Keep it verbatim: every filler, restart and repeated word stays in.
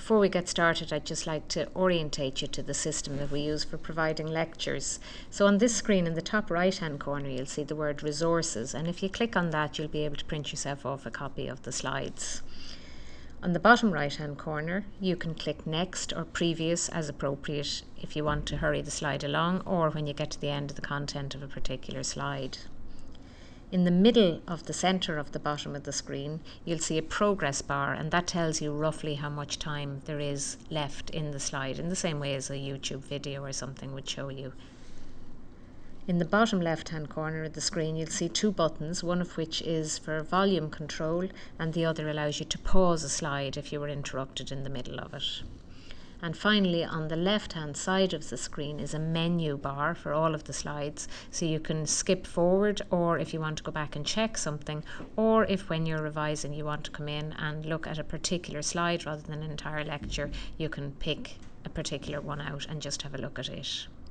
before we get started, I'd just like to orientate you to the system that we use for providing lectures. So on this screen in the top right hand corner you'll see the word resources, and if you click on that you'll be able to print yourself off a copy of the slides. On the bottom right hand corner you can click next or previous as appropriate if you want to hurry the slide along, or when you get to the end of the content of a particular slide. In the middle of the center of the bottom of the screen you'll see a progress bar, and that tells you roughly how much time there is left in the slide, in the same way as a YouTube video or something would show you. In the bottom left hand corner of the screen you'll see two buttons, one of which is for volume control and the other allows you to pause a slide if you were interrupted in the middle of it. And finally, on the left hand side of the screen is a menu bar for all of the slides, so you can skip forward, or if you want to go back and check something, or if when you're revising you want to come in and look at a particular slide rather than an entire lecture, you can pick a particular one out and just have a look at it.